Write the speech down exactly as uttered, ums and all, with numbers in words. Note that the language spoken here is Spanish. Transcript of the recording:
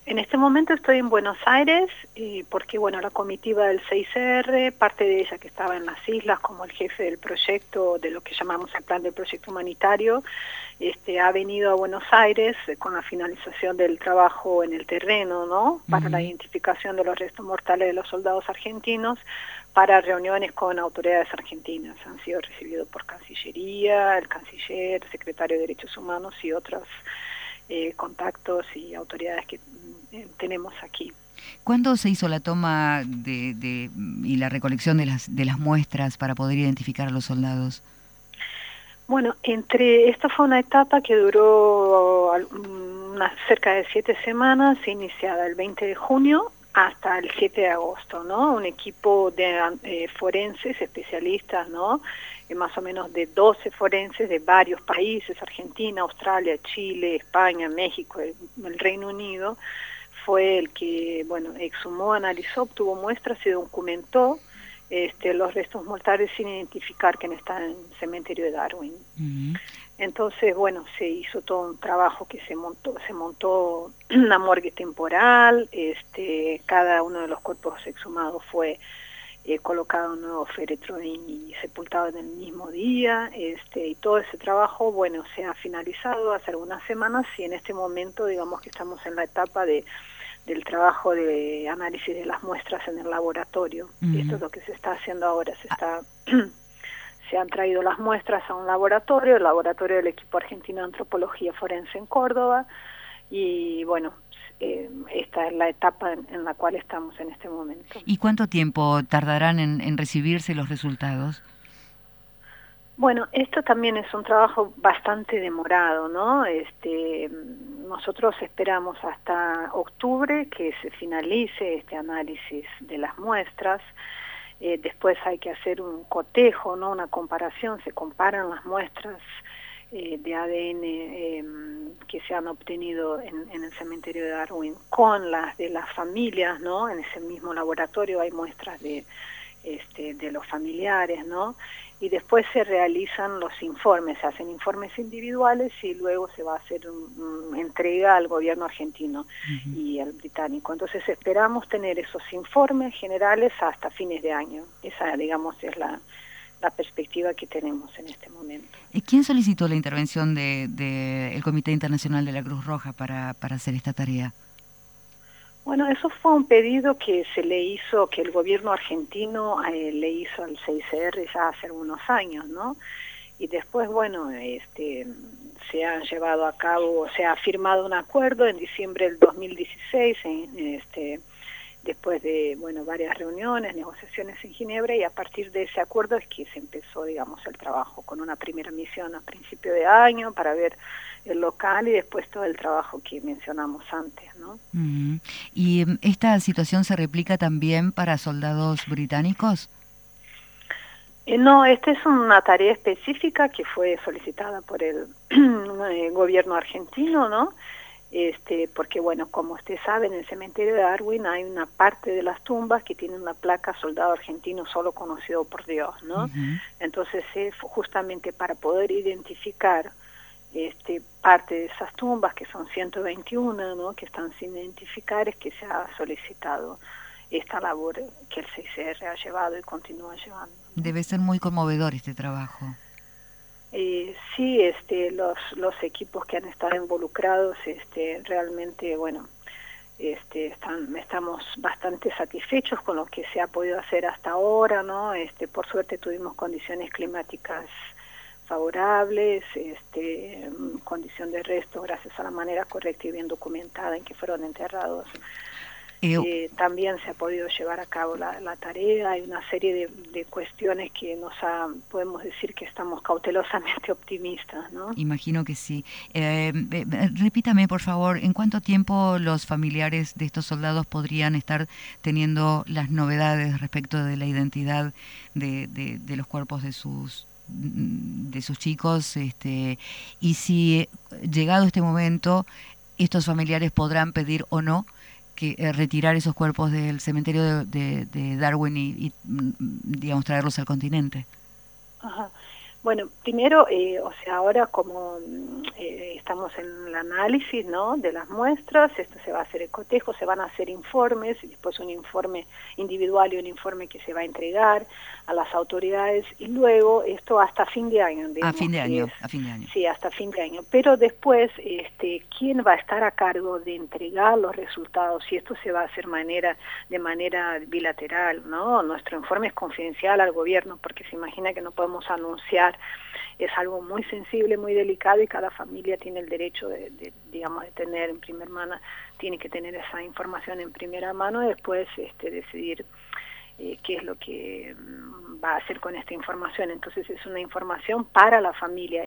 En este momento estoy en Buenos Aires, eh, porque bueno, la comitiva del seis erre, parte de ella que estaba en las islas como el jefe del proyecto, de lo que llamamos el plan del proyecto humanitario, este, ha venido a Buenos Aires eh, con la finalización del trabajo en el terreno, ¿no? Para la Ujú. identificación de los restos mortales de los soldados argentinos, para reuniones con autoridades argentinas. Han sido recibidos por Cancillería, el canciller, el secretario de Derechos Humanos y otros eh, contactos y autoridades que eh, tenemos aquí. ¿Cuándo se hizo la toma de, de, y la recolección de las, de las muestras para poder identificar a los soldados? Bueno, entre esta fue una etapa que duró unas cerca de siete semanas, iniciada el veinte de junio hasta el siete de agosto, ¿no? Un equipo de eh, forenses, especialistas, ¿no? Eh, más o menos de doce forenses de varios países, Argentina, Australia, Chile, España, México, el, el Reino Unido, fue el que, bueno, exhumó, analizó, obtuvo muestras y documentó Este, los restos mortales sin identificar que están en el cementerio de Darwin. Uh-huh. Entonces, bueno, se hizo todo un trabajo que se montó, se montó una morgue temporal, este, cada uno de los cuerpos exhumados fue eh, colocado en un nuevo féretro y, y sepultado en el mismo día, este, y todo ese trabajo, bueno, se ha finalizado hace algunas semanas y en este momento, digamos que estamos en la etapa de del trabajo de análisis de las muestras en el laboratorio. Uh-huh. Esto es lo que se está haciendo ahora. Se está se han traído las muestras a un laboratorio, el laboratorio del equipo argentino de antropología forense en Córdoba, y bueno, eh, esta es la etapa en, en la cual estamos en este momento. ¿Y cuánto tiempo tardarán en, en recibirse los resultados? Bueno, esto también es un trabajo bastante demorado, ¿no? Este, nosotros esperamos hasta octubre que se finalice este análisis de las muestras. Eh, después hay que hacer un cotejo, ¿no? Una comparación, se comparan las muestras eh, de A D N eh, que se han obtenido en, en el cementerio de Darwin con las de las familias, ¿no? En ese mismo laboratorio hay muestras de, este, de los familiares, ¿no? Y después se realizan los informes, se hacen informes individuales y luego se va a hacer una entrega al gobierno argentino uh-huh. y al británico. Entonces esperamos tener esos informes generales hasta fines de año. Esa, digamos, es la, la perspectiva que tenemos en este momento. ¿Y quién solicitó la intervención del de, de Comité Internacional de la Cruz Roja para, para hacer esta tarea? Bueno, eso fue un pedido que se le hizo, que el gobierno argentino eh, le hizo al seis erre ya hace algunos años, ¿no? Y después, bueno, este, se han llevado a cabo, se ha firmado un acuerdo en diciembre del dos mil dieciséis, en, este, después de, bueno, varias reuniones, negociaciones en Ginebra, y a partir de ese acuerdo es que se empezó, digamos, el trabajo con una primera misión a principio de año para ver el local y después todo el trabajo que mencionamos antes, ¿no? Uh-huh. ¿Y esta situación se replica también para soldados británicos? Eh, no, esta es una tarea específica que fue solicitada por el, el gobierno argentino, ¿no? Este, porque bueno, como usted sabe, en el cementerio de Darwin hay una parte de las tumbas que tiene una placa soldado argentino solo conocido por Dios, ¿no? Uh-huh. Entonces, eh, justamente para poder identificar este, parte de esas tumbas, que son ciento veintiuno, ¿no? Que están sin identificar, es que se ha solicitado esta labor que el seis erre ha llevado y continúa llevando, ¿no? Debe ser muy conmovedor este trabajo. Eh, sí, este, los los equipos que han estado involucrados, este, realmente, bueno, este, están, estamos bastante satisfechos con lo que se ha podido hacer hasta ahora, ¿no? Este, por suerte tuvimos condiciones climáticas favorables, este, condición de resto gracias a la manera correcta y bien documentada en que fueron enterrados. Eh, eh, también se ha podido llevar a cabo la, la tarea. Hay una serie de, de cuestiones que nos ha, podemos decir que estamos cautelosamente optimistas, ¿no? Imagino que sí. Eh, eh, repítame, por favor, ¿en cuánto tiempo los familiares de estos soldados podrían estar teniendo las novedades respecto de la identidad de, de, de los cuerpos de sus de sus chicos, este, y si llegado este momento estos familiares podrán pedir o no que eh, retirar esos cuerpos del cementerio de, de, de Darwin y, y digamos traerlos al continente? Ajá. Bueno, primero, eh, o sea, ahora como eh, estamos en el análisis, ¿no?, de las muestras, esto se va a hacer el cotejo, se van a hacer informes, y después un informe individual y un informe que se va a entregar a las autoridades, y luego esto hasta fin de año. Digamos, a fin de año, es, a fin de año. Sí, hasta fin de año. Pero después, este, ¿quién va a estar a cargo de entregar los resultados? Y esto se va a hacer manera, de manera bilateral, ¿no? Nuestro informe es confidencial al gobierno, porque se imagina que no podemos anunciar. Es algo muy sensible, muy delicado, y cada familia tiene el derecho de, de digamos, de tener en primera mano, tiene que tener esa información en primera mano y después este, decidir eh, qué es lo que va a hacer con esta información. Entonces es una información para la familia.